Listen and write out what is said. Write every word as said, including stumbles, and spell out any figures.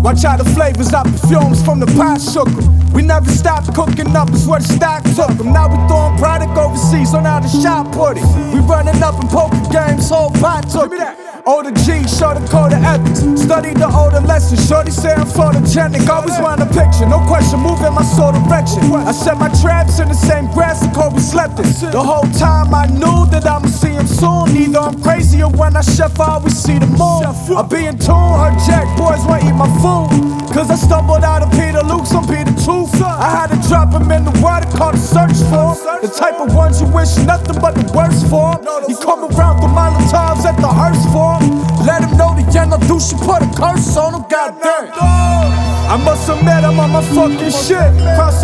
Watch out the flavors, out the fumes from the pot shook 'em. We never stopped cooking up, it's where the stock took 'em. Now we throwing product overseas on how the shop put it. We running up in poker games, whole pot took it. Older G, show the code of ethics. Study the older lessons. Shorty say I'm photogenic. Always want a picture, no question, moving my soul direction. I set my traps in the same grass that Kobe slept in. The whole time I knew that I'ma see him soon. Either I'm crazy or when I chef, I always see the moon. I be in tune, her jack boys won't eat my food. Cause I stumbled out of Peter Luke's on Peter Tooth. I had to drop him in the water, called a search for him. The type of ones you wish nothing but the worst for him. You come around the Molotovs at the hearse for him. Let him know the yellow douche, you put a curse on him, goddamn. I must admit I'm on my fucking shit. Cross